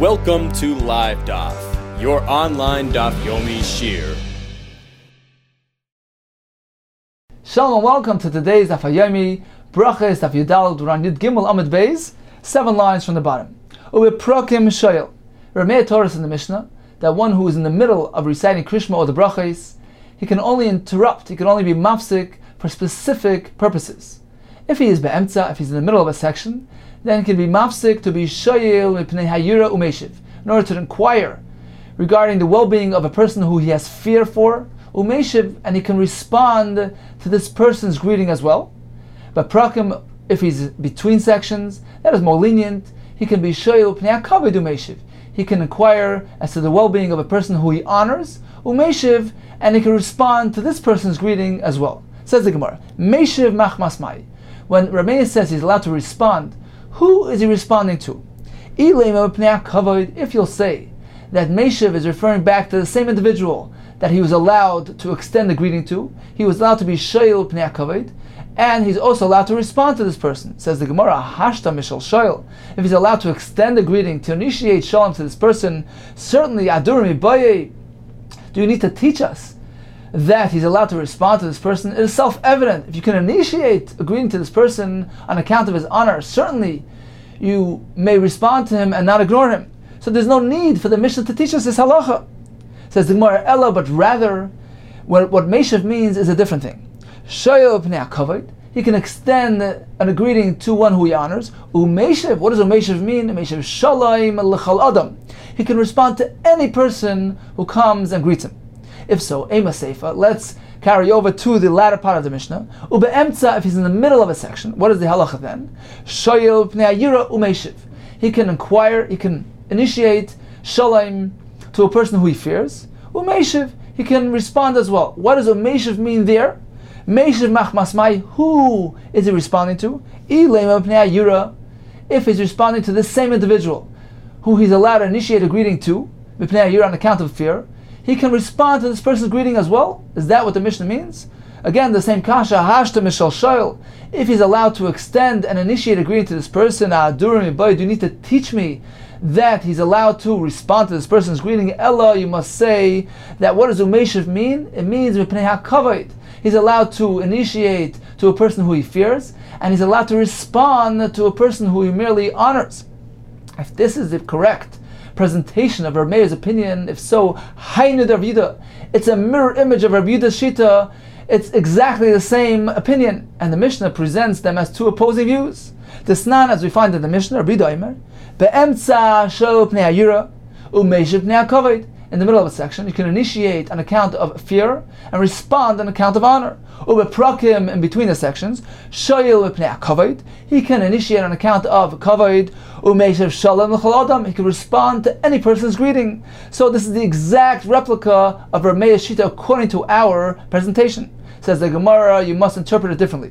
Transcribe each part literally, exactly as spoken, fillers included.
Welcome to Live Daf, your online Daf Yomi Shir. Shalom and welcome to today's Daf Yomi Brachas Daf Yudal Duran Yud Gimel Amud Beis, seven lines from the bottom. Uwe Prokim Shoyel. Rameh taught us in the Mishnah that one who is in the middle of reciting Krishma or the Brachas, he can only interrupt, he can only be mafsik for specific purposes. If he is be'emtza, if he's in the middle of a section, then he can be mafsik to be shoyel mipnei hayira umeshiv, in order to inquire regarding the well-being of a person who he has fear for, umeshiv, and he can respond to this person's greeting as well. But prakim, if he's between sections, that is more lenient. He can be shoyel mipnei hakavod umeshiv. He can inquire as to the well-being of a person who he honors, umeshiv, and he can respond to this person's greeting as well. Says the Gemara, Meshiv machmas mai. When Rameh says he's allowed to respond, who is he responding to? If you'll say that Meshiv is referring back to the same individual that he was allowed to extend the greeting to, he was allowed to be shoyel pnei hakavod, and he's also allowed to respond to this person. Says the Gemara, Hashta mishal shoyel. If he's allowed to extend the greeting, to initiate shalom to this person, certainly adurim ibaye. Do you need to teach us that he's allowed to respond to this person? It is self-evident. If you can initiate a greeting to this person on account of his honor, certainly you may respond to him and not ignore him. So there's no need for the Mishnah to teach us this halacha. Says the Gemara, Ella, but rather, what, what Meshiv means is a different thing. Shoyel pnei hakavod. He can extend a greeting to one who he honors. Umeshiv, what does Umeshiv mean? Umeshiv shalom l'chal adam. He can respond to any person who comes and greets him. If so, Ema Seifa, let's carry over to the latter part of the Mishnah. Ube'emtza, if he's in the middle of a section, what is the halacha then? Shoyel pnei hayira umeshiv. He can inquire, he can initiate shalom to a person who he fears. Umeshiv, he can respond as well. What does umeshiv mean there? Meshiv machmas mai, who is he responding to? Ilema pnei hayira, if he's responding to this same individual who he's allowed to initiate a greeting to, mipnei hayira, on account of fear, he can respond to this person's greeting as well. Is that what the Mishnah means? Again, the same kasha, hashta mishal shoyel. If he's allowed to extend and initiate a greeting to this person, adurim ibaye, do you need to teach me that he's allowed to respond to this person's greeting? Ella, you must say that what does umeshiv mean? It means mipnei hakavod. He's allowed to initiate to a person who he fears, and he's allowed to respond to a person who he merely honors. If this is the correct presentation of Rameir's opinion, if so, Hainu Rav Yehuda, it's a mirror image of Rav Yehuda's Shita. It's exactly the same opinion, and the Mishnah presents them as two opposing views. The Snan, as we find in the Mishnah, Rav Yehuda Omer, Be'emtza shoyel pnei hayira umeshiv pnei hakavod. In the middle of a section, you can initiate on account of fear and respond on account of honor. Ubeprakim, in between the sections, shoyel pnei hakavod. He can initiate on account of kavod. Umeshiv shalom l'chol adam. He can respond to any person's greeting. So this is the exact replica of Rameir's Shita according to our presentation. Says the Gemara, you must interpret it differently.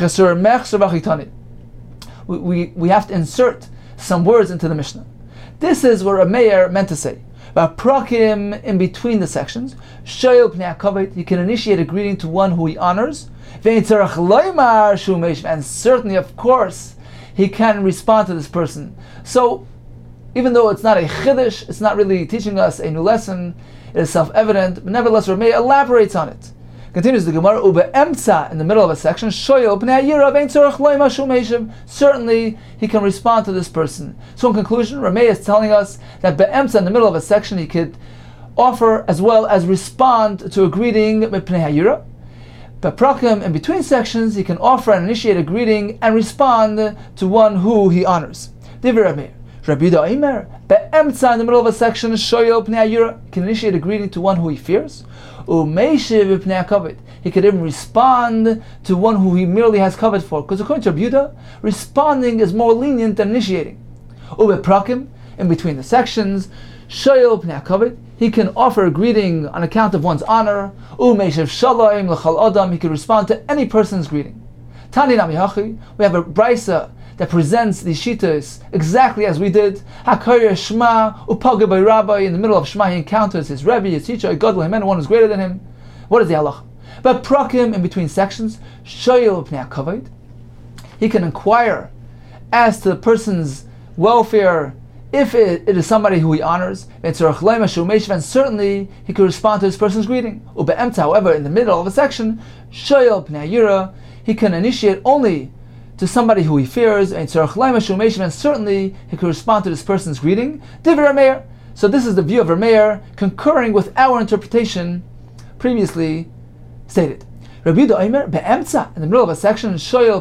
We, we, we have to insert some words into the Mishnah. This is what Rameir meant to say. Prakim, in between the sections, shoyel pnei hakavod, he can initiate a greeting to one who he honors, and certainly, of course, he can respond to this person. So, even though it's not a chiddush, it's not really teaching us a new lesson, it is self-evident, but nevertheless, Rameir elaborates on it. Continues the Gemara, Ube'emtza, in the middle of a section, shoyel pnei hayira vein tzorach loima shum meshiv. Certainly, he can respond to this person. So in conclusion, Rameir is telling us that be'emtza, in the middle of a section, he could offer as well as respond to a greeting mipnei hayira. Be'prakim, in between sections, he can offer and initiate a greeting and respond to one who he honors. Divrei Rameir. Rabbi Yehuda Omer, be'emtza, in the middle of a section, shoyel pnei hayira, he can initiate a greeting to one who he fears. Umeshiv pnei hakavod. He could even respond to one who he merely has kavod for. Because according to Rabbi Yehuda, responding is more lenient than initiating. Ubeprakim, in between the sections, shoyel pnei hakavod. He can offer a greeting on account of one's honor. Umeshiv shalom l'chal adam. He can respond to any person's greeting. Tani nami hachi. We have a brisa that presents the shitas exactly as we did. Hakayir Shema upaga by Rabbi. In the middle of Shema, he encounters his Rebbe, his teacher, a gadol himenu, one who's greater than him. What is the halacha? But prakim, in between sections, shoyel pnei hakavod. He can inquire as to the person's welfare If it, it is somebody who he honors, and certainly he could respond to this person's greeting. However, in the middle of a section, he can initiate only to somebody who he fears, and certainly he could respond to this person's greeting. So this is the view of Rameir, concurring with our interpretation previously stated. Rabbi Yehuda Omer, be'emtza, in the middle of a section,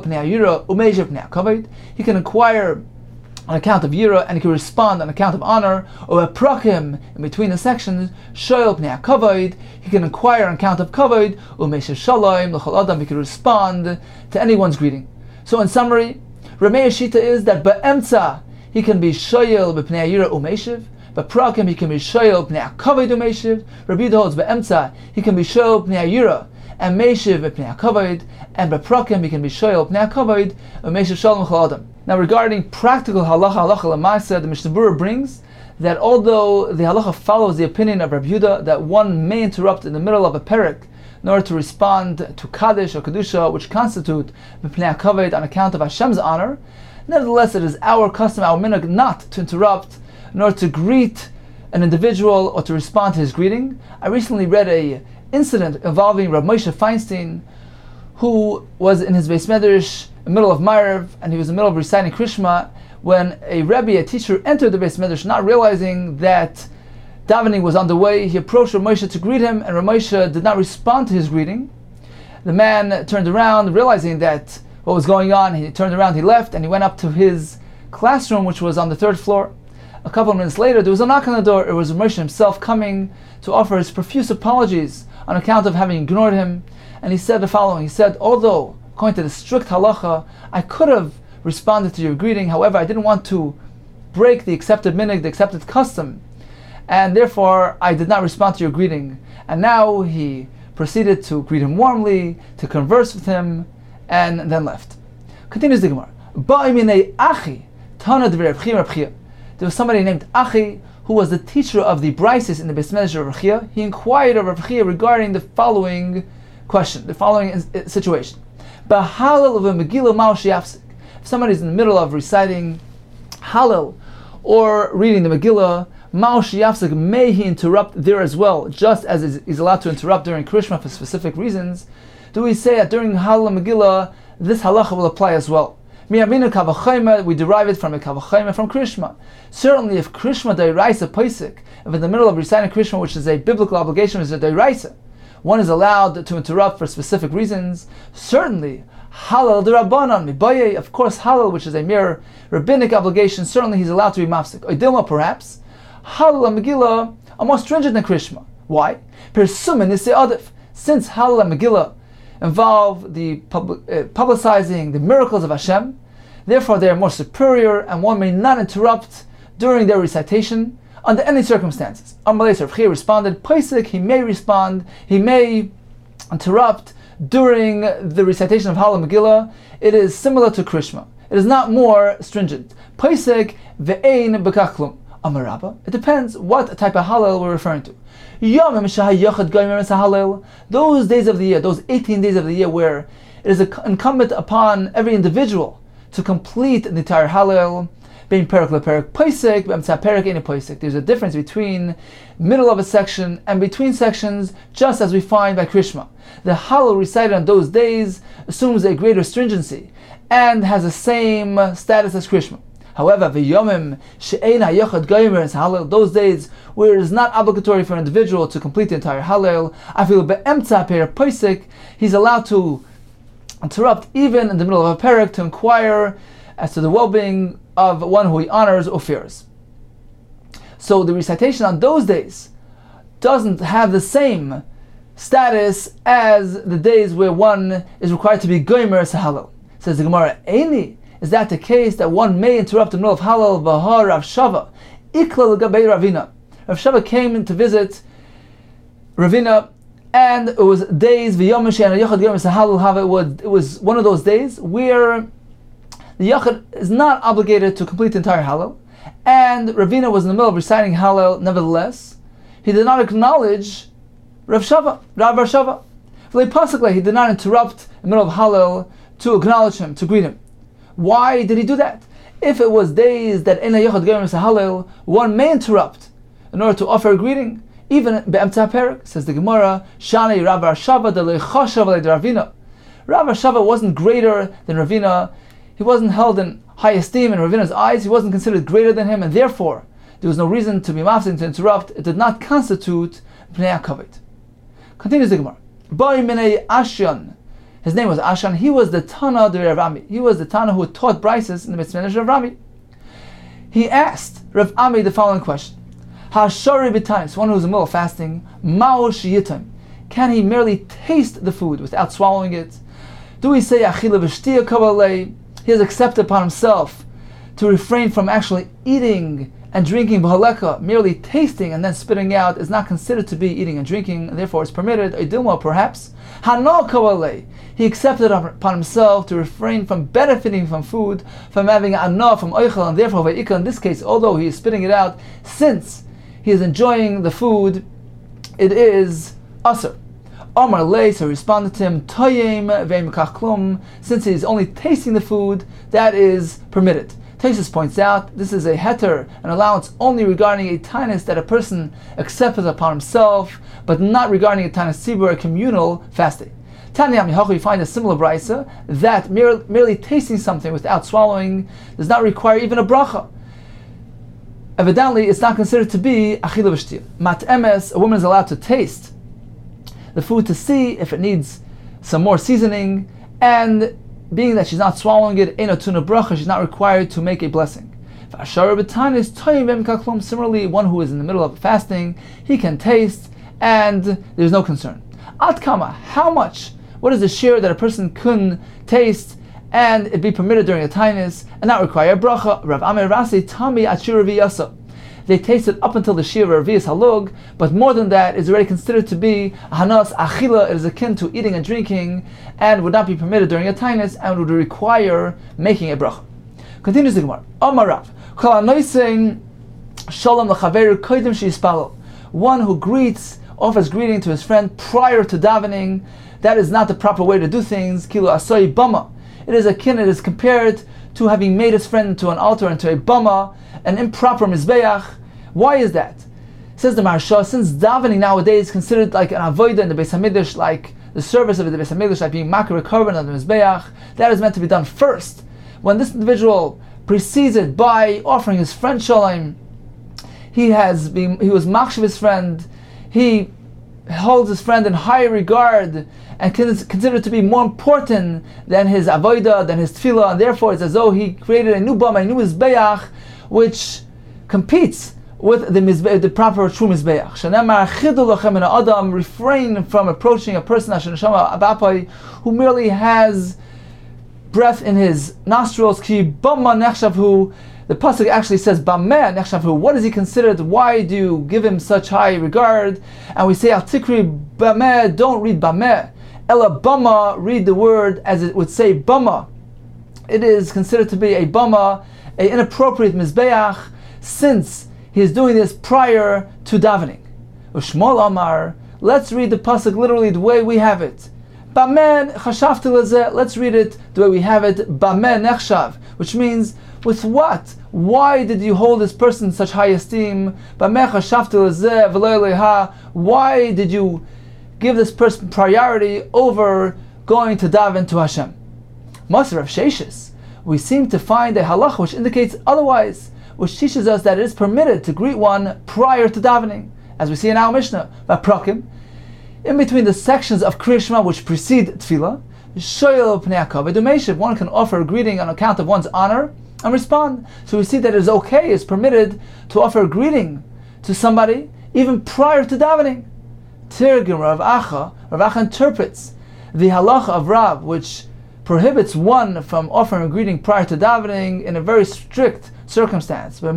he can inquire on account of yira, and he can respond on account of honor, or a prakim, in between the sections, shoyel pnei kavod, he can inquire on account of kavod, u'meishav shalom, l'chol adam, he can respond to anyone's greeting. So in summary, Rameir's shita is that be'emtza, he can be shoyel b'pnei yira u'meishav, but prakim, he can be shoyel pnei kavod u'meishav. Rabbi Yehuda holds be'emtza, he can be shoyel pnei yira, and meishav b'pnei kavod, and be'prakim, he can be shoyel pnei kavod, u'meishav shalom l'chol adam. Now, regarding practical halacha, halacha l'maaseh, the Mishnah Berurah brings that although the halacha follows the opinion of Rabbi Yehuda that one may interrupt in the middle of a perek in order to respond to kaddish or kedusha, which constitute b'pnei kavod on account of Hashem's honor, nevertheless, it is our custom, our minhag, not to interrupt in order to greet an individual or to respond to his greeting. I recently read a incident involving Rav Moshe Feinstein, who was in his Beis Medrash in the middle of Ma'ariv, and he was in the middle of reciting Krishma, when a Rebbe, a teacher, entered the Beis Medrash, not realizing that davening was underway. He approached Rav Moshe to greet him, and Rav Moshe did not respond to his greeting. The man turned around, realizing that what was going on. He turned around, he left, and he went up to his classroom, which was on the third floor. A couple of minutes later, there was a knock on the door. It was Rav Moshe himself coming to offer his profuse apologies on account of having ignored him. And he said the following. He said, although, according to the strict halacha, I could have responded to your greeting, however, I didn't want to break the accepted minhag, the accepted custom, and therefore I did not respond to your greeting. And now he proceeded to greet him warmly, to converse with him, and then left. Continues the Gemara. There was somebody named Achi, who was the teacher of the Brises in the Beis Medrash of Rav Chia. He inquired of Rav Chia regarding the following question, the following situation. If somebody is in the middle of reciting Hallel or reading the Megillah, Ma'al Sheyafsek, may he interrupt there as well, just as he's allowed to interrupt during Krishma for specific reasons? Do we say that during Hallel and Megillah, this halacha will apply as well? We derive it from a Kavachayma, from Krishma. Certainly, if Krishma Dairaisa Paisik, if in the middle of reciting Krishma, which is a biblical obligation, is a Dairaisa, one is allowed to interrupt for specific reasons. Certainly, Halal D'Rabbanan Mibaye, of course, Halal, which is a mere rabbinic obligation, certainly he's allowed to be mafsik. Oidilma, perhaps, Halal and Megillah are more stringent than Krishma. Why? Persumin is adif. Since Halal and Megillah involve the public, uh, publicizing the miracles of Hashem, therefore they are more superior, and one may not interrupt during their recitation under any circumstances. Amalei Rav Chia responded, Paisik, he may respond, he may interrupt during the recitation of Hallel Megillah. It is similar to Krishma. It is not more stringent. Paisik ve'ein b'kachlum. Amarabba. It depends what type of Hallel we're referring to. Those days of the year, those eighteen days of the year where it is incumbent upon every individual to complete the entire Hallel, being perik leperik paisik, b'emtza perik eni paisik. There's a difference between middle of a section and between sections, just as we find by Krishma. The Hallel recited on those days assumes a greater stringency and has the same status as Krishma. However, v'yomim she'ein hayochad goymer is Hallel, those days where it is not obligatory for an individual to complete the entire Hallel, afilu be'emtza perik paisik, he's allowed to interrupt even in the middle of a perik to inquire as to the well-being of one who he honors or fears. So the recitation on those days doesn't have the same status as the days where one is required to be goymer Hallel. Says the Gemara, Eini, is that the case that one may interrupt in the middle of Hallel? V'har Rav Shava, ikla l'gabei Ravina. Rav Shava came to visit Ravina, and it was days v'yom she'en yochad goymer Hallel hava. It was one of those days where the Yachid is not obligated to complete the entire Hallel, and Ravina was in the middle of reciting Hallel. Nevertheless, he did not acknowledge Rav Shava, Rav Bar Shava. He did not interrupt in the middle of Hallel to acknowledge him, to greet him. Why did he do that? If it was days that Eina Yochad Goyim Hallel, one may interrupt in order to offer a greeting, even Be'emtza Perek, says the Gemara, Shani Rav Arshava de Leichashav le Ravina. Rav Arshava wasn't greater than Ravina. He wasn't held in high esteem in Ravina's eyes. He wasn't considered greater than him, and therefore there was no reason to be mafsing to interrupt. It did not constitute Pnei HaKavod. Continues the Gemara. Boi Minei Ashyan. His name was Ashan. He was the Tana de Rav Ami. He was the Tana who taught Brises in the Mitzvah of Rav Ami. He asked Rav Ami the following question: Hashari b'times, one who is in the middle of fasting, Ma'o shiyitim, can he merely taste the food without swallowing it? Do we say Achila v'shtiya kavalei? He has accepted upon himself to refrain from actually eating and drinking b'haleka. Merely tasting and then spitting out is not considered to be eating and drinking, and therefore it's permitted. Idilma, perhaps. Hano kavalei. He accepted upon himself to refrain from benefiting from food, from having anah, from oichel, and therefore va'ika, in this case, although he is spitting it out, since he is enjoying the food, it is asr. Omar lei, so he responded to him, toyem ve'imkach klum, since he is only tasting the food, that is permitted. Taisus points out, this is a heter, an allowance only regarding a tainus that a person accepts upon himself, but not regarding a tainus tzibur, a communal fasting. Tanya Amihachu, we find a similar brisa that mere, merely tasting something without swallowing does not require even a bracha. Evidently, it's not considered to be achila v'shtiya. Mat emes, a woman is allowed to taste the food to see if it needs some more seasoning, and being that she's not swallowing it, ein otuna bracha, she's not required to make a blessing. Similarly, one who is in the middle of fasting, he can taste, and there's no concern. At kama, how much? What is the share that a person couldn't taste and it be permitted during a tainus and not require a bracha? Rav Amir Rasi Tami Achir V'yasa. They tasted up until the shir of Revi'as Halug, but more than that is already considered to be hanas achila. It is akin to eating and drinking, and would not be permitted during a tainus, and would require making a bracha. Continues the Gemara. Amar Rav, Kol hanoising shalom l'chaveru kodim sheyispalel. One who greets, offers greeting to his friend prior to davening, that is not the proper way to do things. Kilo asoi bama. It is akin. It is compared to having made his friend into an altar, into a bama, an improper mizbeach. Why is that? Says the Maharsha, since davening nowadays is considered like an avodah in the Beis Hamikdash, like the service of the Beis Hamikdash, like being makar korban on the mizbeach, that is meant to be done first. When this individual precedes it by offering his friend shalom, he has been, he was machshav his friend, he holds his friend in high regard and considered to be more important than his avodah, than his tefillah, and therefore it's as though he created a new bama, a new mizbeach, which competes with the mizbeach, the proper true mizbeach. Shanamar chidu lachem in adam, refrain from approaching a person who merely has breath in his nostrils. Ki bama nechshavhu. The pasuk actually says bameh nechshavhu. What is he considered? Why do you give him such high regard? And we say al tikri bameh. Don't read bameh. Ela bama. Read the word as it would say bama. It is considered to be a bama, an inappropriate mizbeach, since he is doing this prior to davening. Ushmol Amar, let's read the pasuk literally the way we have it. Bamen chashavti lezeh, let's read it the way we have it. Bamen nechshav, which means with what? Why did you hold this person in such high esteem? Bamen chashavti lezeh v'lo leha. Why did you give this person priority over going to daven to Hashem? Maser of Sheshis, we seem to find a halacha which indicates otherwise, which teaches us that it is permitted to greet one prior to davening, as we see in our Mishnah. Vaprakim, in between the sections of Kriya Shema which precede Tefillah, Shoyel Pnei HaKavod U'Meishiv, one can offer a greeting on account of one's honor and respond. So we see that it is okay, it's permitted to offer a greeting to somebody even prior to davening. Tirgim Rav Acha, Rav Acha interprets the halacha of Rav, which prohibits one from offering a greeting prior to davening in a very strict circumstance. One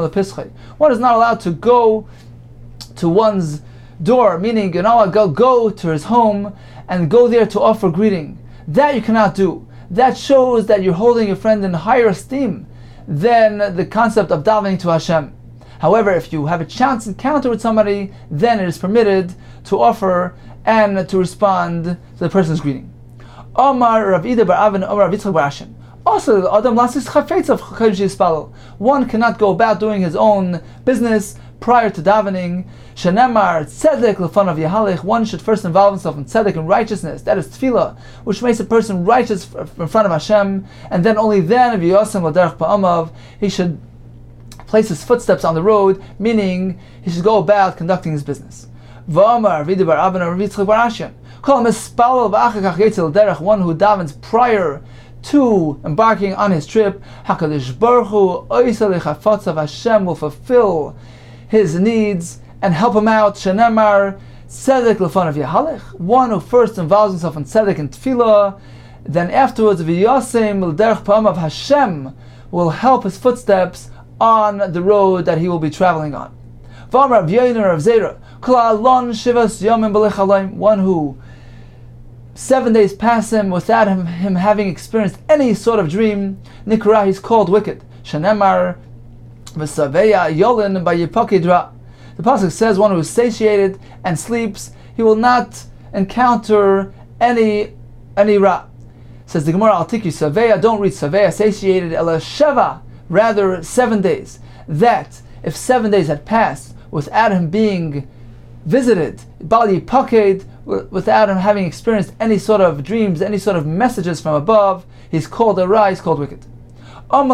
is not allowed to go to one's door, meaning, you know, go go to his home and go there to offer greeting. That you cannot do. That shows that you're holding your friend in higher esteem than the concept of davening to Hashem. However, if you have a chance encounter with somebody, then it is permitted to offer and to respond to the person's greeting. Omar Rav Ida bar Avin, Omar Rav Yitzchak bar Ashen. Also, Adam Lasis Chafetz of one cannot go about doing his own business prior to davening. Shenemar tzedek l'fanav yahalich. One should first involve himself in tzedek and righteousness. That is tefillah, which makes a person righteous in front of Hashem. And then only then, v'yosem l'derech pa'amav, he should place his footsteps on the road, meaning he should go about conducting his business. V'amar v'idi bar Abba Rav Yitzchak bar Ashim. Kol mispalel v'achakach yetzel derech. One who davens prior to embarking on his trip, HaKadosh Baruch Hu oiseh lechafatzav, Hashem will fulfill his needs and help him out. Shenemar tzedek l'fanav yahalech. One who first involves himself in tzedek and tefillah, then afterwards v'yosem l'derech pa'amav, Hashem will help his footsteps on the road that he will be traveling on. V'amar Rav Yoiner Rav Zera, kol alon shivas yomim b'lech halayim. One who seven days pass him without him, him having experienced any sort of dream, Nikra, he's called wicked. Shenemar v'saveya yolin b'yipakidra. The pasuk says, one who is satiated and sleeps, he will not encounter any any ra. Says the Gemara, I'll take you saveya. Don't read saveya, satiated, ela sheva, rather seven days. That if seven days had passed without him being visited, bali paked, without him having experienced any sort of dreams, any sort of messages from above, he's called a ra, he's called wicked. One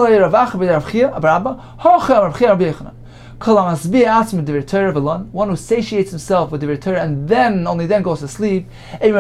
who satiates himself with the Torah and then, only then goes to sleep. They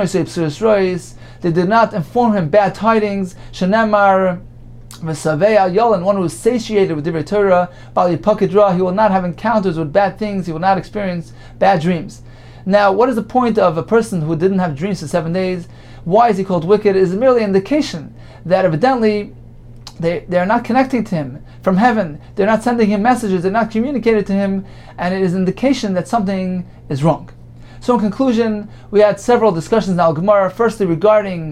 did not inform him bad tidings. Shenemar v'saveya yolan. One who is satiated with the Torah, bali pakidra, he will not have encounters with bad things. He will not experience bad dreams. Now, what is the point of a person who didn't have dreams for seven days? Why is he called wicked? It is merely an indication that evidently They, they are not connecting to him from heaven. They're not sending him messages. They're not communicating to him. And it is an indication that something is wrong. So in conclusion, we had several discussions in Al-Gemara. Firstly, regarding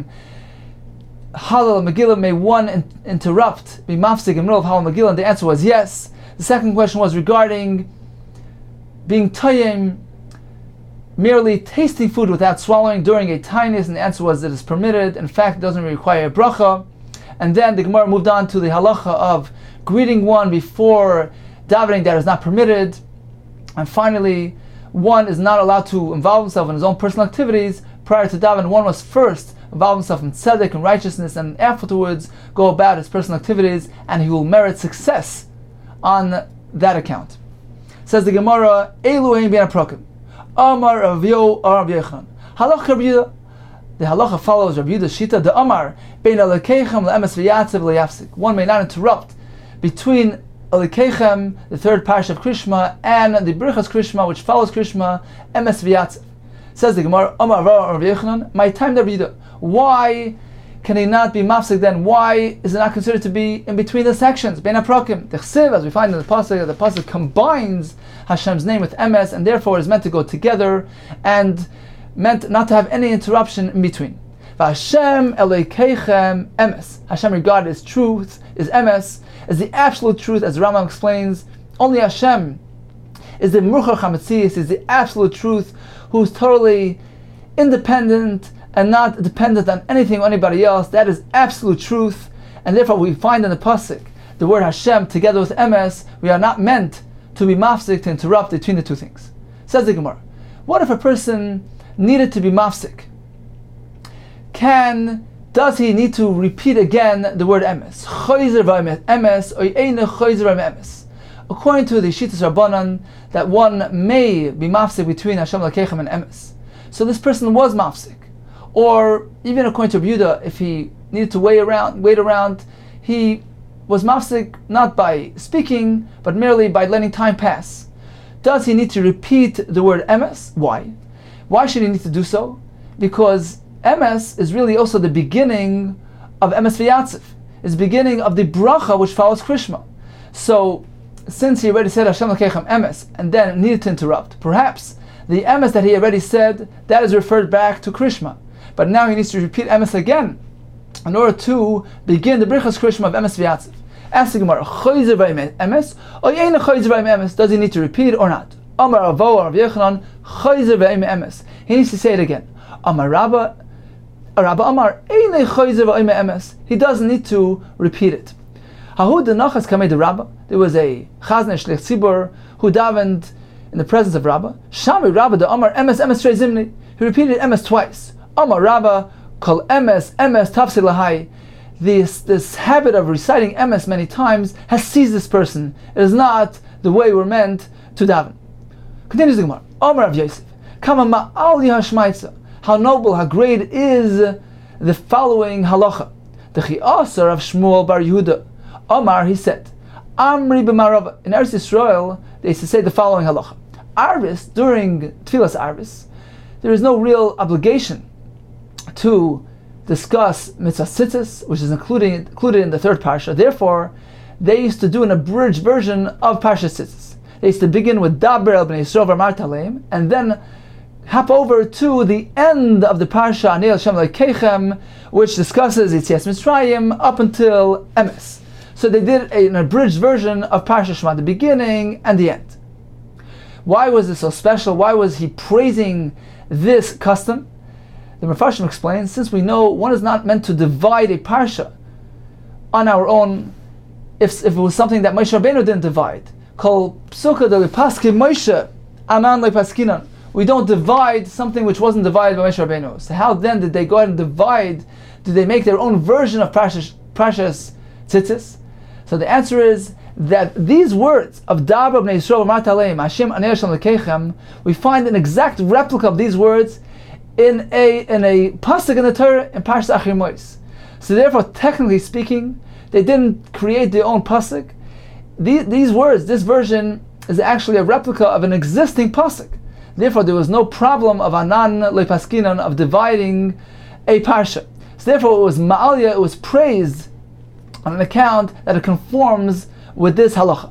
Hallel Megillah, may one in, interrupt, be mafsik in the middle of Hallel Megillah? And the answer was yes. The second question was regarding being tayyim, merely tasting food without swallowing during a tainus. And the answer was that it is permitted. In fact, it doesn't require a bracha. And then the Gemara moved on to the halacha of greeting one before davening, that is not permitted. And finally, one is not allowed to involve himself in his own personal activities prior to davening. One must first involve himself in tzedek and righteousness, and afterwards go about his personal activities, and he will merit success on that account. Says the Gemara, Elu ein ben aprokim, Amar Rav Yo Rav Yechon, Halach Rav Yehuda. The halacha follows Rav Yehuda's shita, the Amar bein alikechem le'emes v'yatzev le'yafsik. One may not interrupt between alikechem, the third parish of Krishma, and the Birchas Krishma, which follows Krishma, emes v'yatzev. Says the Gemara, Amar Rav Yechonon, my time Rav Yehuda. Why can he not be mafsik then? Why is it not considered to be in between the sections? Bein aprokim. The chsiv, as we find in the pasuk, the pasuk combines Hashem's name with emes, and therefore is meant to go together, and meant not to have any interruption in between. Hashem Elokeichem emes. Hashem regarded as truth, is emes, as the absolute truth, as Rambam explains. Only Hashem is the Murchar Chametzias, is the absolute truth, who is totally independent and not dependent on anything or anybody else. That is absolute truth, and therefore we find in the pasuk the word Hashem together with emes. We are not meant to be mafsik, to interrupt between the two things. Says the Gemara, what if a person needed to be mafsik? Can, does he need to repeat again the word emes? Choyzer v'emes, or eine choyzer v'emes. According to the Shittas Rabbanan, that one may be mafsik between Hashem Elokeichem and emes. So this person was mafsik. Or even according to Rav Yehuda, if he needed to wait around, wait around, he was mafsik not by speaking, but merely by letting time pass. Does he need to repeat the word emes? Why? Why should he need to do so? Because emes is really also the beginning of emes v'yatzev. It's the beginning of the bracha which follows Krishma. So, since he already said Hashem Elokeichem emes, and then needed to interrupt, perhaps the emes that he already said, that is referred back to Krishma. But now he needs to repeat emes again in order to begin the brichas Krishma of emes v'yatzev. Ask the Gemara, choyzer v'emes, or yeina choyzer v'emes, does he need to repeat or not? Amar Avo Rav Yechonon, choyzer v'emes. He needs to say it again. Amar Rabba, Rabba Amar, Einei Choyzer v'Oimei Emes. He doesn't need to repeat it. Hahu denachas kamei de Rabba. There was a Chazan Shlich Tzibur who davened in the presence of Rabba. Shami Rabba de Amar Emes Emes Trei Zimni. He repeated Emes twice. Amar Rabba Kol Emes Emes Tafsi Lahai. This this habit of reciting Emes many times has seized this person. It is not the way we're meant to daven. Continues the Gemara. Amar Rav Yosef. Kama ma'al yihashmaitza. How noble, how great is the following halacha. The Chi'asar of Shmuel Bar Yehuda. Omar, he said, Amri b'marava. In Eretz Yisrael, they used to say the following halacha. Arvis, during Tfilas Arvis, there is no real obligation to discuss Mitzvah Tzitzis, which is included, included in the third Parsha. Therefore, they used to do an abridged version of Parsha Tzitzis. They used to begin with Daber el b'nei Yisrael v'amar taleim, and then hop over to the end of the Parsha Ani Hashem Elokeichem, which discusses Yetzias Mitzrayim up until Emes. So they did an abridged version of Parsha Shema, the beginning and the end. Why was this so special? Why was he praising this custom? The Mefarshim explains, since we know one is not meant to divide a Parsha on our own, if, if it was something that Moshe Rabbeinu didn't divide. Kol psuka de lepaski Moshe, anan lepaskinan. We don't divide something which wasn't divided by Moshe Rabbeinu. So how then did they go ahead and divide? Did they make their own version of Parshas, Parshas Tzitzis? So the answer is that these words of Daber b'nei Yisrael v'amar taleim Hashem Ani Hashem Elokeichem, we find an exact replica of these words in a in a pasuk in the Torah in Parshas Achir Mos. So therefore, technically speaking, they didn't create their own pasuk. These, these words, this version, is actually a replica of an existing pasuk. Therefore, there was no problem of anan lepaskinan, of dividing a parsha. So therefore, it was ma'alya, it was praised on an account that it conforms with this halacha.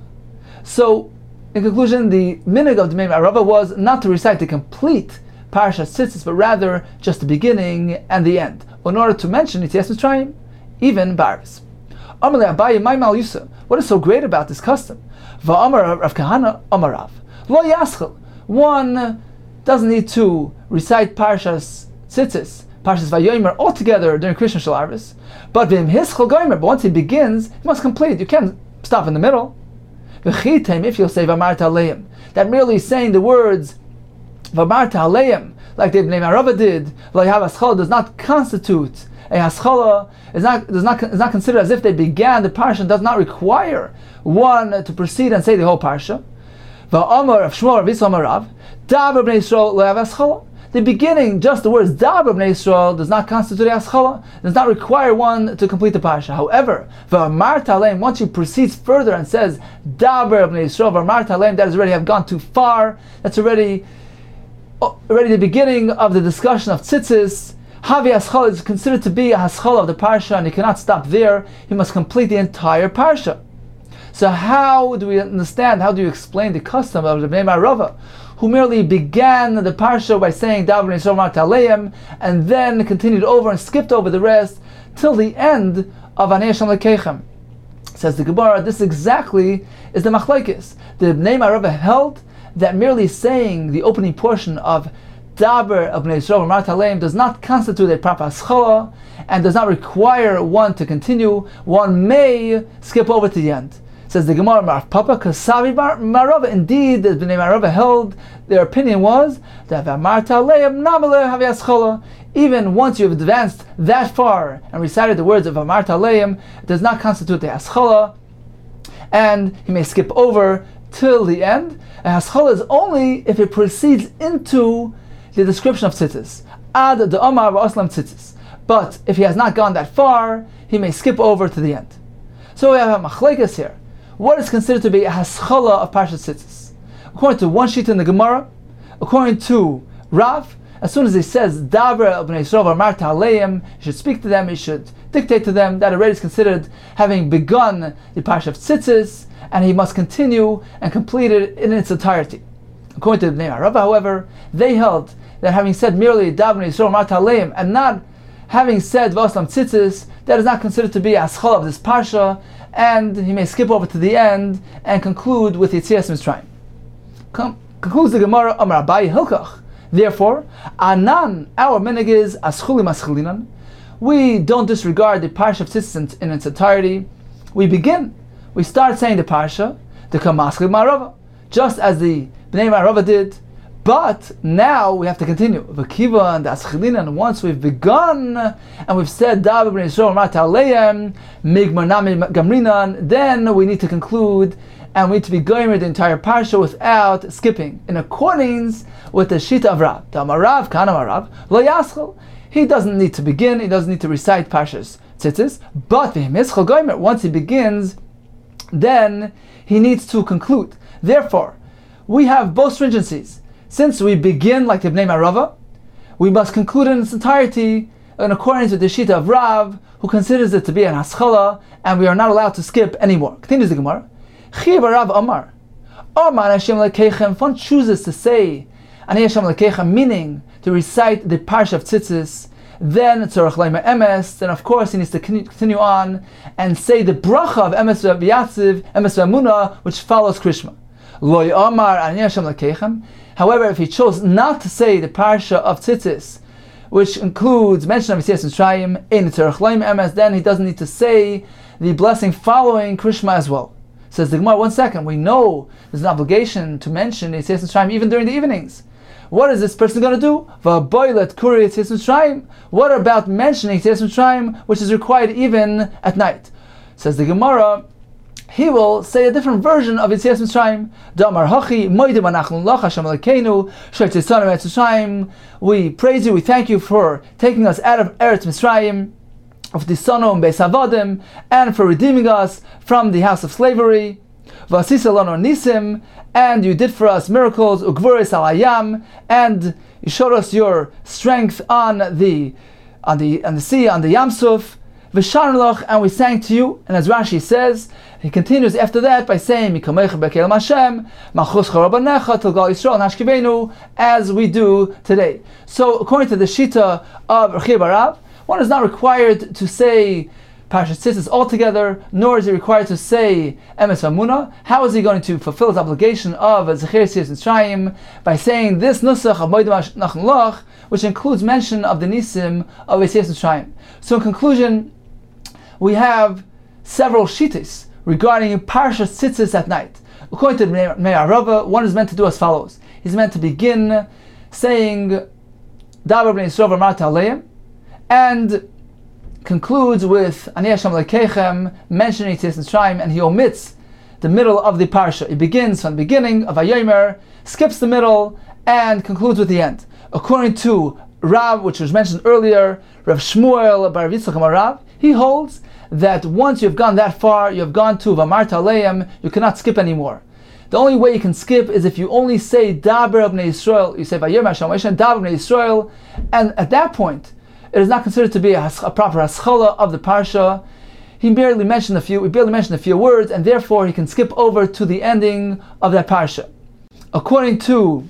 So, in conclusion, the minhag of the Dmei Ma'arava was not to recite the complete Parsha Tzitzis, but rather just the beginning and the end, in order to mention Yetzias Mitzrayim, even B'Arvis. Amalei Abaye Mai Mal Yusa. What is so great about this custom? Va'amar Rav Kahana Amar Rav Lo Yaschel. One doesn't need to recite Parshas Tzitzis, Parshas Vayomer altogether during Krishna Shal Arvis, but V'im Hischel Goymer. But once he begins, he must complete. You can't stop in the middle. V'chitem, if you'll say V'amar Ta'aleim, that merely saying the words V'amar Ta'aleim, like the Bnei Ma'arava did, V'layav Haschala, does not constitute a Haschala. Is not does not is not considered as if they began the parsha. Does not require one to proceed and say the whole parsha. Va'amar of Shmuel Rav Yisrael Rav Daber b'nei Yisrael le'av haschala. The beginning, just the words Daber b'nei Yisrael, does not constitute a haschala. Does not require one to complete the parsha. However, v'amar ta'aleim, once he proceeds further and says Daber b'nei Yisrael v'amar ta'aleim, that has already have gone too far. That's already already the beginning of the discussion of tzitzis. Havi haschala is considered to be a haschala of the parsha, and he cannot stop there. He must complete the entire parsha. So how do we understand, how do you explain the custom of the Bnei Ma'arava, who merely began the parsha by saying Daber b'nei Yisrael v'amar ta'aleim, and then continued over and skipped over the rest till the end of Ani Hashem Elokeichem? Says the Gemara, this exactly is the machlokes. The Bnei Ma'arava held that merely saying the opening portion of Daber b'nei Yisrael v'amar ta'aleim does not constitute a proper haschala and does not require one to continue. One may skip over to the end. Says the Gemara, Mar Papa Kasavi Ma'arava. Indeed, the Bnei Ma'arava held, their opinion was that v'amar ta'aleim namale havi haschala. Even once you have advanced that far and recited the words of v'amar ta'aleim, it does not constitute the haschala, and he may skip over till the end. A haschala is only if it proceeds into the description of tzitzis. Ad the Omar v'oslam tzitzis. But if he has not gone that far, he may skip over to the end. So we have a machlokes here. What is considered to be a haschala of Parshas Tzitzis? According to one sheet in the Gemara, according to Rav, as soon as he says Daber b'nei Yisrael v'amar ta'aleim, he should speak to them, he should dictate to them. That already is considered having begun the Parsha of Tzitzis, and he must continue and complete it in its entirety. According to the Bnei Ma'arava, however, they held that having said merely Daber b'nei Yisrael v'amar ta'aleim and not having said v'oslam tzitzis, that is not considered to be a haschala of this parsha, and he may skip over to the end and conclude with Yetzias Mitzrayim. Com- concludes the Gemara, Amar Abaye Hilkach. Therefore, Anan, our minhag is Aschulim Aschalinan, we don't disregard the Parsha of Tzitzis in its entirety. We begin, we start saying the Parsha, the Kamaskil Marava, just as the Bnei Marava did, but now we have to continue. V'kiva and Aschilina, and once we've begun and we've said Davar Bnei Yisrael Mata Aleim Migmar Nami Gamrinan, then we need to conclude and we need to be going with the entire Parsha without skipping, in accordance with the Shita of Rav. Damarav Kana Marav Lo Yaschel. He doesn't need to begin, he doesn't need to recite Parshas Tzitzis, but once he begins, then he needs to conclude. Therefore, we have both stringencies. Since we begin like the Bnei Marava, we must conclude in its entirety in accordance with the Shita of Rav, who considers it to be an haskalah, and we are not allowed to skip anymore. Continues the Gemara. Chiv Rav Amar. Omar Hashem Lekechem. If one chooses to say Ani Hashem Lekechem, meaning to recite the Parsha of Tzitzis, then Tzorach Leima Emes, then of course he needs to continue on and say the bracha of Emes V'Yatziv, Emes V'Amuna, which follows Krishma. Lo Omar Ani Hashem Lekechem. However, if he chose not to say the Parsha of Tzitzis, which includes mention of Yitzias Mitzrayim in Tzorach Leima Emes, then he doesn't need to say the blessing following Krishma as well. Says the Gemara, one second, we know there's an obligation to mention Yitzias Mitzrayim even during the evenings. What is this person going to do? V'aboilet kuri Yitzias Mitzrayim. What about mentioning Yitzias Mitzrayim, which is required even at night? Says the Gemara, he will say a different version of Yitzias Mitzrayim. Damar hachi moedim anachnu lach Hashem Elokeinu she'tzitzanu Eretz Mitzrayim. We praise you, we thank you for taking us out of Eretz Mitzrayim, of Tisanu and Beis Avadim, and for redeeming us from the house of slavery. V'asisa lanu nisim, and you did for us miracles, ugvuris al hayam, and you showed us your strength on the on the on the sea, on the Yam Suf. V'sharnloch, and we sang to you. And as Rashi says, he continues after that by saying, Mikamecha bekel Hashem, machus charabanecha tilgal Yisrael nashkivenu, as we do today. So, according to the Shita of Rechi Barav, one is not required to say Parashat Tzitzis altogether, nor is he required to say Emes V'Amuna. How is he going to fulfill his obligation of Zecher Yitzias Mitzrayim? By saying this Nusach of Moedim Nachnu Lach, which includes mention of the Nisim of Yitzias Mitzrayim. So in conclusion, we have several Shittis regarding Parashat Tzitzis at night. According to Bnei Arava, one is meant to do as follows. He's meant to begin saying Davar Bnei Yisrael V'Amarta Aleim, and concludes with Ani Hashem Lekechem, mentioning Yitzias Mitzrayim, and he omits the middle of the parsha. He begins from the beginning of Vayomer, skips the middle, and concludes with the end. According to Rav, which was mentioned earlier, Rav Shmuel Bar Yitzchak Amar Rav, he holds that once you've gone that far, you've gone to V'Amarta Aleim, you cannot skip anymore. The only way you can skip is if you only say Daber Bnei Yisrael, you say Vayomer Hashem Moshe Daber Bnei Yisrael, and at that point, it is not considered to be a, a proper haskalah of the parsha. He barely mentioned a few. We barely mentioned a few words, and therefore he can skip over to the ending of that parsha. According to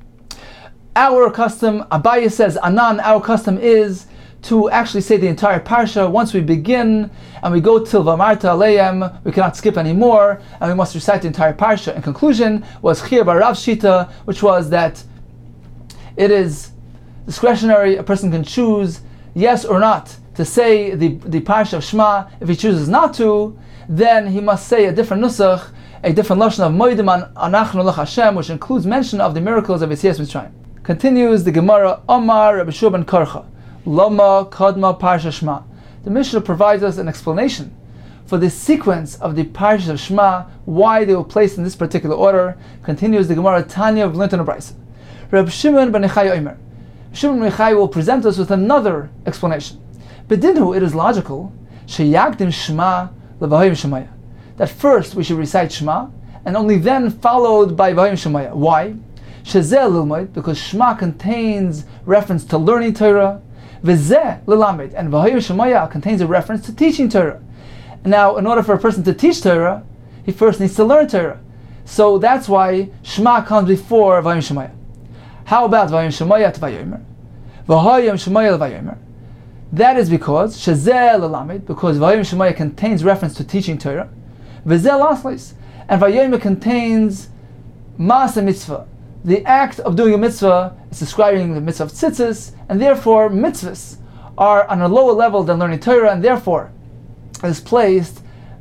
our custom, Abaye says, Anan, our custom is to actually say the entire parsha. Once we begin and we go till V'Amarta Aleim, we cannot skip anymore, and we must recite the entire parsha. In conclusion, was Chir Bar Rav Shita, which was that it is discretionary. A person can choose yes or not to say the, the parsha of Shema. If he chooses not to, then he must say a different nusach, a different lashon of Moedim Anachnu Lach Hashem, which includes mention of the miracles of Yitzias Mitzrayim. Continues the Gemara, Omar Rabbi Shua ben Karcha, Lama Kadma Parsha Shema. The Mishnah provides us an explanation for the sequence of the parshas of Shema, why they were placed in this particular order. Continues the Gemara, Tanya of Linton Brisa. Rabbi Shimon ben Yochai Omer. Shimon ben Yochai will present us with another explanation. Bedinhu, it is logical, sheyagdim Shema levahim Shemaya, that first we should recite Shema, and only then followed by vahim Shemaya. Why? Shezeh lilmoid, because Shema contains reference to learning Torah, v'zeh lilamed, and vahim Shemaya contains a reference to teaching Torah. Now, in order for a person to teach Torah, he first needs to learn Torah. So that's why Shema comes before vahim Shemaya. How about Vayim Shemaya to Vayomer? V'hayim Shemaya Vayomer. That is because Shezeh L'Lamed, because Vayim Shemaya contains reference to teaching Torah. V'zeh Laslis, and Vayomer contains Maaseh Mitzvah. The act of doing a mitzvah is describing the mitzvah of tzitzis, and therefore mitzvahs are on a lower level than learning Torah, and therefore is placed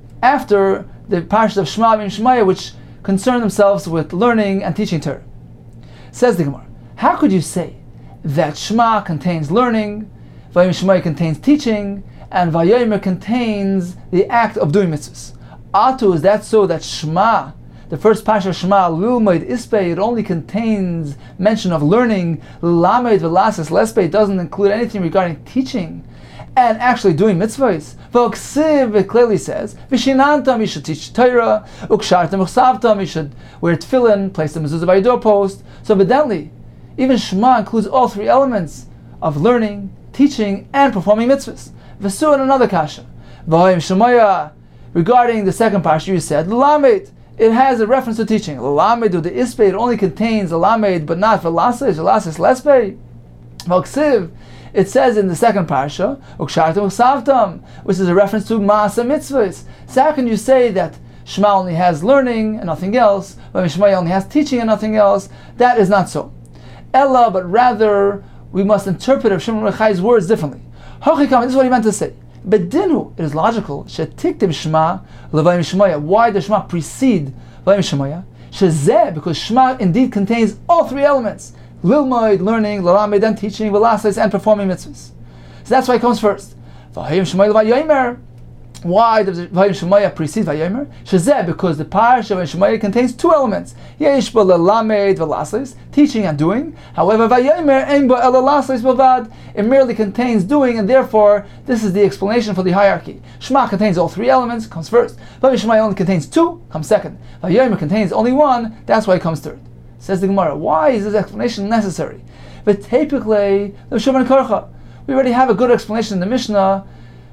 after the parshas of Shema and Shemaya, which concern themselves with learning and teaching Torah. Says the Gemara, how could you say that Shema contains learning, Vayim Shemaya contains teaching, and Vayomer contains the act of doing mitzvahs? Atu, is that so that Shema, the first parsha Shema, Lilmoid Ispei, it only contains mention of learning, Lamed Velasis Lespe, it doesn't include anything regarding teaching and actually doing mitzvahs? V'oksiv, it clearly says, V'shinantam, you should teach Torah, Ukshartam Uchsavtam, you should wear tefillin, place the mezuzah by your doorpost. So evidently, even Shema includes all three elements of learning, teaching, and performing mitzvahs. V'su, and another kasha, V'hoim Shemaya, regarding the second parsha, you said, Lamed, it has a reference to teaching. Lamed, the Ispe, it only contains a Lamed, but not Velasis, Velasis Lespe. V'oksiv, it says in the second parsha, Ukshartam Uchsavtam, which is a reference to Maasa Mitzvahs. So how can you say that Shema only has learning and nothing else, but Shema only has teaching and nothing else? That is not so. Ella, but rather we must interpret Rav Shimon Rechai's words differently. Hochikam, this is what he meant to say. Bedinu, it is logical. Shetiktim Shema levayim Shemaya. Why does Shema precede levayim Shemaya? Shezeh, because Shema indeed contains all three elements: Lilmoid, learning, Lalamed, and teaching, Velasis, and performing mitzvahs. So that's why it comes first. Vayim Shemaya levayomer. Why does Vayim Shemaya precede Vayomer? Shezeh, because the parsha of Shemaya contains two elements: Yesh bo lelamed velasis, teaching and doing. However, Vayomer ein bo elelasis bavad. It merely contains doing, and therefore this is the explanation for the hierarchy. Shema contains all three elements, comes first. Vayim Shemaya only contains two, comes second. Vayomer contains only one, that's why it comes third. Says the Gemara, why is this explanation necessary? But typically, the Shulchan Korcha, we already have a good explanation in the Mishnah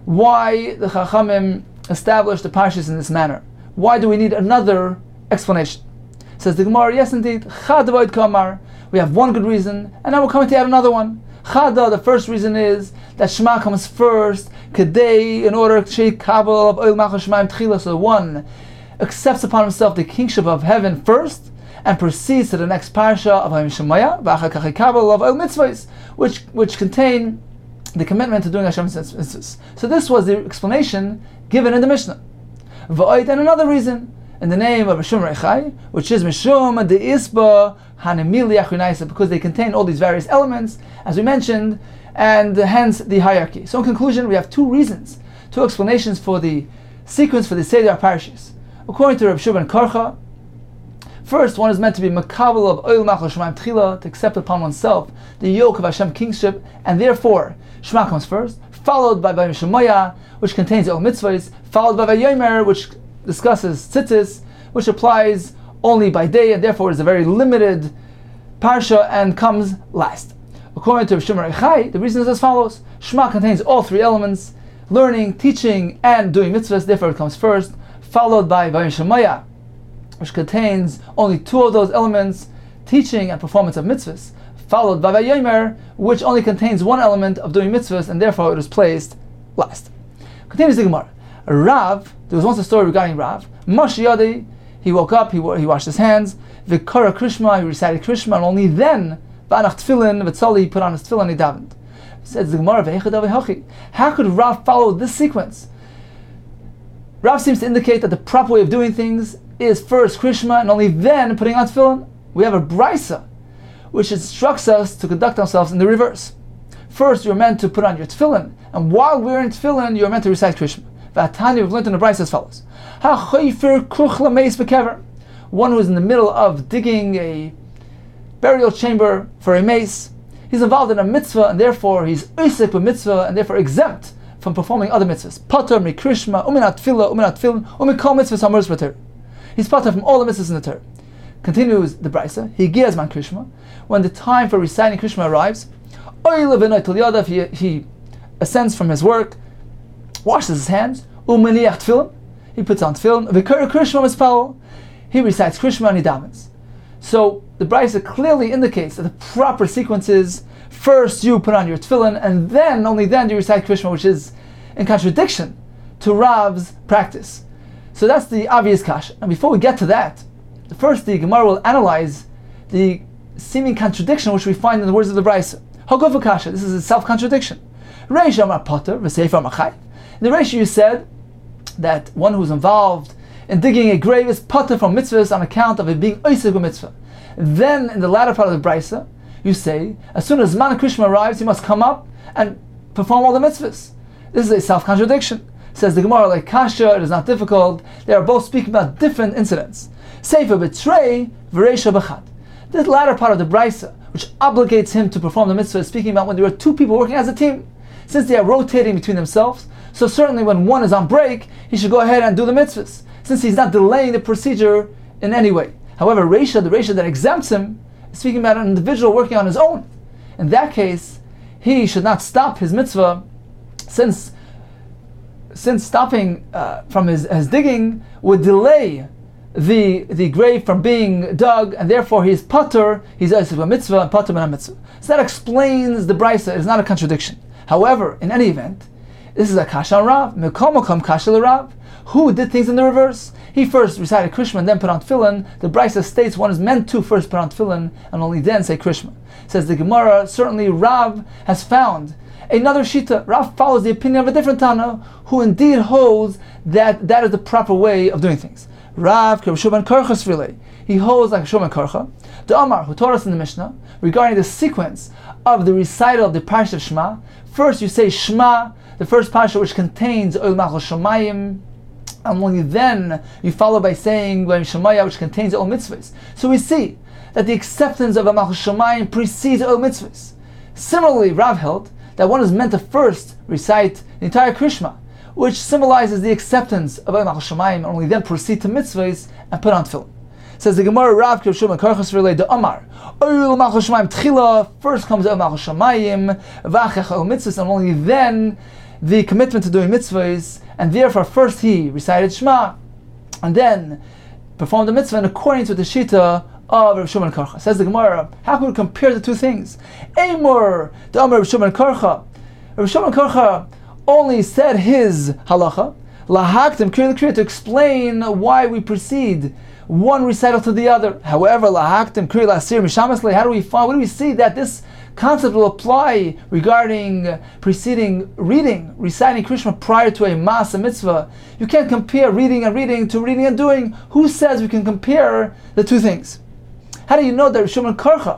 why the Chachamim established the parshas in this manner. Why do we need another explanation? Says the Gemara, yes indeed, Chada Kamar, we have one good reason, and now we're coming to add another one. Chada, the first reason is that Shema comes first, Kedei, in order to Kabel of Oil Machal Shemaim Tchila, so one accepts upon himself the kingship of heaven first, and proceeds to the next parsha of Vayim Shemaya, V'achar Kach Kabel of Oil Mitzvahs, which, which contain the commitment to doing Hashem's mitzvahs. So this was the explanation given in the Mishnah. V'oid, and another reason, in the name of Rishum Rechai, which is Mishum de Isba Hanemili Achrunaisa, because they contain all these various elements, as we mentioned, and hence the hierarchy. So in conclusion, we have two reasons, two explanations for the sequence for the Seder parashas. According to Rav Shimon Korcha, first, one is meant to be makabel of oil machal shemaim tchila, to accept upon oneself the yoke of Hashem kingship, and therefore Shema comes first, followed by Vayim Shemaya, which contains all mitzvahs, followed by Vayomer, which discusses tzitzis, which applies only by day, and therefore is a very limited parsha, and comes last. According to Rav Shimon Rechai, the reason is as follows: Shema contains all three elements, learning, teaching, and doing mitzvahs, therefore it comes first, followed by Vayim Shemaya, which contains only two of those elements, teaching and performance of mitzvahs, followed by Vayomer, which only contains one element of doing mitzvahs, and therefore it is placed last. Continues the Gemara. Rav, there was once a story regarding Rav. Moshe Yadi, he woke up, he, he washed his hands, Vikara Krishma, he recited Krishma, and only then, Vanach Tfilin, Vitzali, he put on his tefillin, he davened. Says the Gemara, how could Rav follow this sequence? Rav seems to indicate that the proper way of doing things is first Krishma, and only then putting on tefillin. We have a brisa which instructs us to conduct ourselves in the reverse. First, you're meant to put on your tefillin, and while we're in tefillin, you're meant to recite Krishma. V'atani, we've learned in the brisa as follows: HaChoifer kruch lameis bekever, one who is in the middle of digging a burial chamber for a mace, he's involved in a mitzvah, and therefore he's oisek b'mitzvah, and therefore exempt from performing other mitzvahs. Pater mi Krishma, uminat tefillah, uminat tefillin, umikol mitzvahs hamurus b'Torah. He's pater from all the mitzvahs in the Torah. Continues the brisa, he gives man Krishma. When the time for reciting Krishma arrives, he, he ascends from his work, washes his hands, he puts on tefillin, he recites Krishma and he davens. So the brisa clearly indicates that the proper sequence is first you put on your tefillin, and then, only then, you recite Krishma, which is in contradiction to Rav's practice. So that's the obvious kasha. And before we get to that, first the Gemara will analyze the seeming contradiction which we find in the words of the brisa. Hagova kasha, this is a self-contradiction. Reisha Amar Potter, V'Sefer Amar Chai. In the Reisha you said that one who's involved in digging a grave is Potter from mitzvahs on account of it being Oiseg mitzvah. Then in the latter part of the Brisa, you say, as soon as Zman Krishma arrives, he must come up and perform all the mitzvahs. This is a self-contradiction. Says the Gemara, like Kasha, it is not difficult. They are both speaking about different incidents. Sefer B'Trei, V'Reisha B'Chad. This latter part of the Brisa, which obligates him to perform the mitzvah, is speaking about when there are two people working as a team. Since they are rotating between themselves, so certainly when one is on break, he should go ahead and do the mitzvahs, since he's not delaying the procedure in any way. However, Reisha, the Reisha that exempts him, is speaking about an individual working on his own. In that case, he should not stop his mitzvah, since since stopping uh, from his, his digging would delay the the grave from being dug, and therefore he's patur, he's a mitzvah, and patur ben mitzvah. So that explains the brisa. It's not a contradiction. However, in any event, this is a kasha on Rav. Mekom mekom kasha Rav, who did things in the reverse. He first recited Krishma and then put on tefillin. The brisa states one is meant to first put on tefillin and only then say Krishma. Says the Gemara, certainly Rav has found another shita. Rav follows the opinion of a different Tana, who indeed holds that that is the proper way of doing things. Rav K'Rabshuban Karchas Rilei. He holds like Shuman Karcha. The Omar, who taught us in the Mishnah, regarding the sequence of the recital of the Parsha of Shema. First you say Shema, the first Parsha which contains Oil Machal Shamayim, and only then you follow by saying Vayim Shemaya, which contains Oil Mitzvahs. So we see that the acceptance of Oil Machal Shamayim precedes Oil Mitzvahs. Similarly, Rav held that one is meant to first recite the entire Krishma, which symbolizes the acceptance of Oil Machal Shamayim, and only then proceed to mitzvahs and put on tefillin. Says the Gemara, Rav K'Rabshuban Karchas Rilei the Omar, Oil Machal Shamayim Tchila, first comes Oil Machal Shamayim, V'achech Oil Mitzvahs, and only then the commitment to doing mitzvahs, and therefore first he recited Shema, and then performed the mitzvah, and according to the Shita of Rav Shuman Karcha. Says the Gemara, how can we compare the two things? Amor, the Amar Rav Shuman Karcha. Rav Shuman Karcha only said his halacha, lahaktim kriya kriya, to explain why we proceed one recital to the other. However, lahaktim kriya lasir mishamasle, how do we find, what do we see that this concept will apply regarding preceding reading, reciting Krishma prior to a Maaseh mitzvah? You can't compare reading and reading to reading and doing. Who says we can compare the two things? How do you know that Rav Shuman Karcha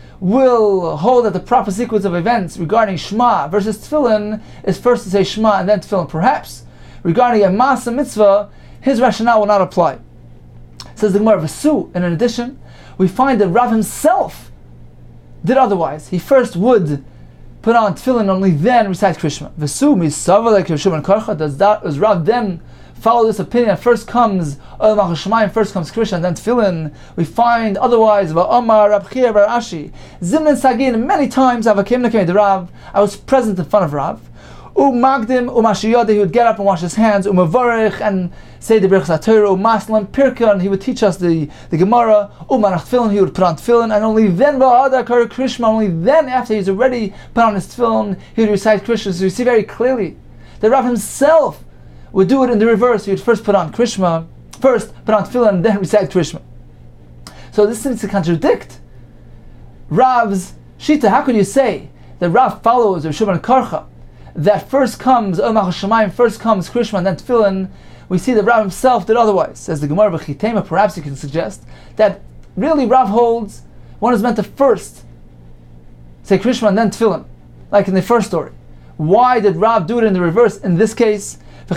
will hold that the proper sequence of events regarding Shema versus Tefillin is first to say Shema and then Tefillin? Perhaps regarding a Maaseh mitzvah, his rationale will not apply. Says the Gemara, V'su, and in addition, we find that Rav himself did otherwise. He first would put on Tefillin, only then recite Krishma. V'su misava like Rav Shuman Karcha. Does that, does Rav then follow this opinion? First comes Oil Machal Shamayim, first comes Krishna, and then Tefillin. We find otherwise. Va'omar Rab Chia Bar Ashi Zimnan Sagin. Many times Avakim Nekei the Rav, I was present in front of Rav. Umagdim umashiyode, he would get up and wash his hands. Umavarich, and say the Berachas HaTorah. Umaslan Pirka, and he would teach us the, the Gemara. Umanach Tefillin, he would put on Tefillin, and only then Va'ada Kar Krishma, only then after he's already put on his Tefillin, he would recite Krishma. So you see very clearly that Rav himself would do it in the reverse. He would first put on Krishma, first put on Tefillin, and then recite Krishma. So this seems to contradict Rav's Shita. How could you say that Rav follows Rav Shuman Karcha, that first comes Oil Machal Shamayim, first comes Krishma, and then Tefillin? We see that Rav himself did otherwise. Says the Gemara B'chitema, perhaps you can suggest that really Rav holds one is meant to first say Krishma and then Tefillin, like in the first story. Why did Rav do it in the reverse in this case?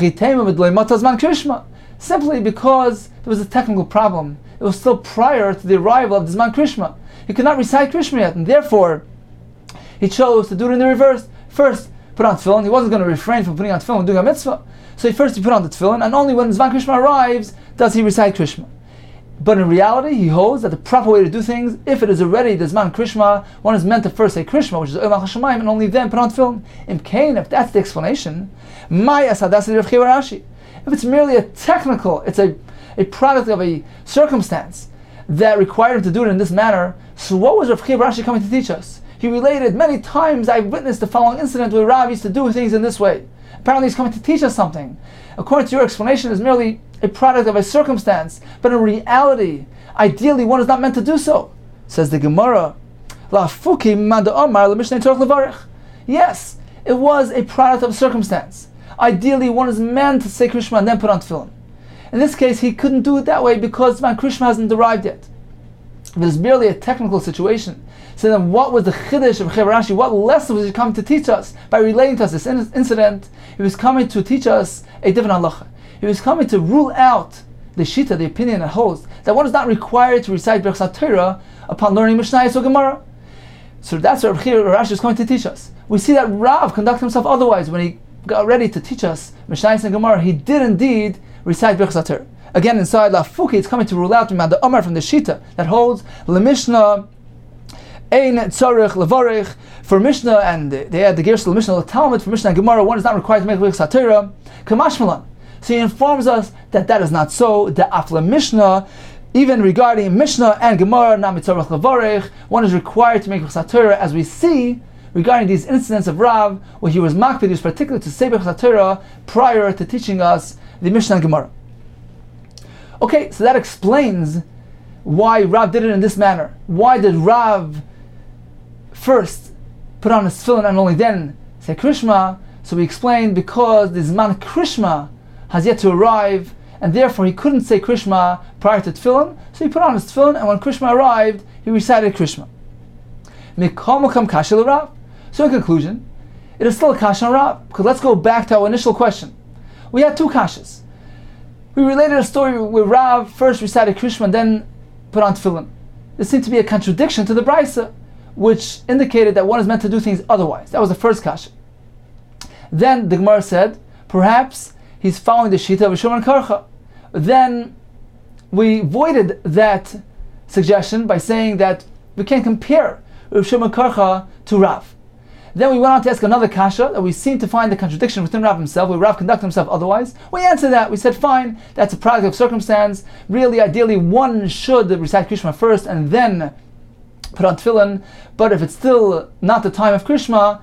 Simply because there was a technical problem. It was still prior to the arrival of the Zman Krishma. He could not recite Krishma yet, and therefore he chose to do it in the reverse. First, put on tefillin. He wasn't going to refrain from putting on tefillin and doing a mitzvah. So he first he put on the tefillin, and only when Zman Krishma arrives does he recite Krishma. But in reality, he holds that the proper way to do things, if it is already the Zman Krishma, one is meant to first say Krishma, which is Oil Machal Shamayim, and only then put on tefillin. Im Kain, if that's the explanation, Maya Sadasi Rav Chia Bar Ashi. If it's merely a technical, it's a, a product of a circumstance that required him to do it in this manner, so what was Rav Chia Bar Ashi coming to teach us? He related many times, I've witnessed the following incident where Rav used to do things in this way. Apparently he's coming to teach us something. According to your explanation, it's merely a product of a circumstance, but in reality, ideally one is not meant to do so. Says the Gemara, yes, It was a product of circumstance. Ideally, one is meant to say Kriya Shema and then put on tefillin. In this case, he couldn't do it that way because Zman Kriya Shema hasn't arrived yet. If it's merely a technical situation, so then what was the chiddush of Chaver Rashi? What lesson was he coming to teach us by relating to us this in- incident? He was coming to teach us a different halacha. He was coming to rule out the shita, the opinion that holds that one is not required to recite Berachas HaTorah upon learning Mishnayos or Gemara. So that's what Chaver Rashi is coming to teach us. We see that Rav conducted himself otherwise. When he got ready to teach us Mishnayos and Gemara, he did indeed recite Berachas HaTorah. Again, inside Lafuki, it's coming to rule out the Omar from the shita that holds the Mishnah Ein tzarich levarich for Mishnah, and they had the Gersh the Mishnah the Talmud for Mishnah and Gemara. One is not required to make Berachas HaTorah. Kamashmalan. So he informs us that that is not so. The Afla Mishnah, even regarding Mishnah and Gemara, not mitzarich levarich, one is required to make Berachas HaTorah, as we see regarding these incidents of Rav, where he was makpid, he was particular to say Berachas HaTorah prior to teaching us the Mishnah and Gemara. Okay, so that explains why Rav did it in this manner. Why did Rav first put on his tefillin and only then say Kriya Shema? So we explained because the Zman Kriya Shema has yet to arrive, and therefore he couldn't say Kriya Shema prior to tefillin. So he put on his tefillin, and when Kriya Shema arrived, he recited Kriya Shema. Mikol Mokam Kasha L'Rav. So in conclusion, it is still a kasha on Rav. Because let's go back to our initial question. We had two kashas. We related a story where Rav first recited Kriya Shema and then put on tefillin. This seemed to be a contradiction to the Brisa, which indicated that one is meant to do things otherwise. That was the first kasha. Then the Gemara said, perhaps he's following the shita of Shimon Karcha. Then we voided that suggestion by saying that we can't compare Rav Shimon Karcha to Rav. Then we went on to ask another kasha that we seem to find the contradiction within Rav himself, where Rav conducted himself otherwise. We answered that. We said, fine, that's a product of circumstance. Really, ideally, one should recite Kriya Shema first and then put on tefillin. But if it's still not the time of Kriya Shema,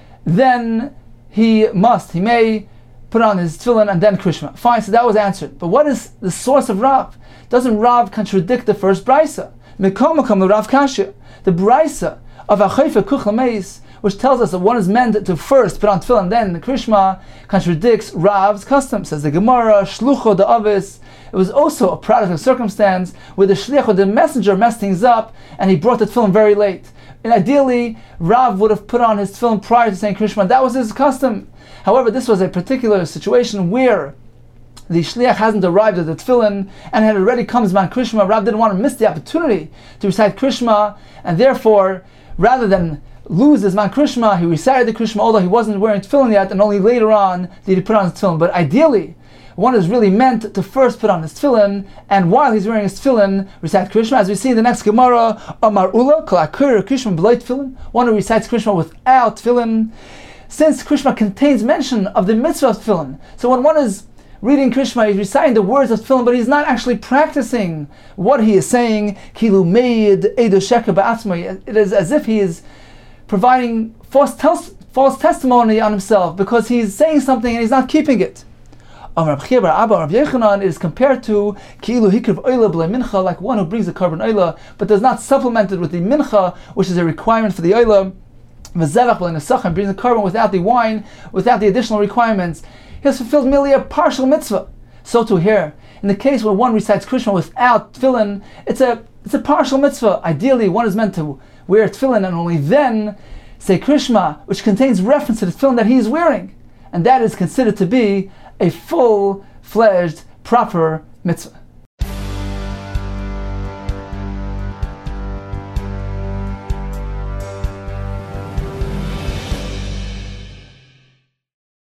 then he must, he may put on his tefillin and then Kriya Shema. Fine, so that was answered. But what is the source of Rav? Doesn't Rav contradict the first brisa? Mikol Mokam L'Rav Kasha. The brisa of Achayfa Kuch L'Meis, which tells us that one is meant to first put on tefillin and then the Kriya Shema, contradicts Rav's custom. Says the Gemara, Shlucho the Avis. It was also a product of circumstance where the Shliach or the messenger messed things up and he brought the tefillin very late. And ideally, Rav would have put on his tefillin prior to saying Kriya Shema. That was his custom. However, this was a particular situation where the Shliach hasn't arrived at the tefillin and had already come Zman Kriya Shema. Rav didn't want to miss the opportunity to recite Kriya Shema, and therefore, rather than lose his Zman Kriya Shema, he recited the Kriya Shema, although he wasn't wearing tefillin yet, and only later on did he put on his tefillin. But ideally, one is really meant to first put on his tefillin, and while he's wearing his tefillin, recite Kriya Shema. As we see in the next Gemara, Amar Ula, Kol HaKur Kriya Shema B'loi Tefillin, one who recites Kriya Shema without tefillin, since Kriya Shema contains mention of the mitzvah of tefillin. So when one is reading Kriya Shema, he's reciting the words of tefillin, but he's not actually practicing what he is saying. Kilu meid edo sheker ba'atzmai. It is as if he is providing false, tel- false testimony on himself because he's saying something and he's not keeping it. Amar Rav Chia bar Abba Rav Yechanan is compared to kilu hikriv oila b'lei mincha, like one who brings a carbon oila but does not supplement it with the mincha, which is a requirement for the oila. V'zevach b'lei nesach, brings the carbon without the wine, without the additional requirements. He has fulfilled merely a partial mitzvah. So too here, in the case where one recites Kriya Shema without tefillin, it's a it's a partial mitzvah. Ideally, one is meant to wear tefillin and only then say Kriya Shema, which contains reference to the tefillin that he is wearing, and that is considered to be a full-fledged, proper mitzvah.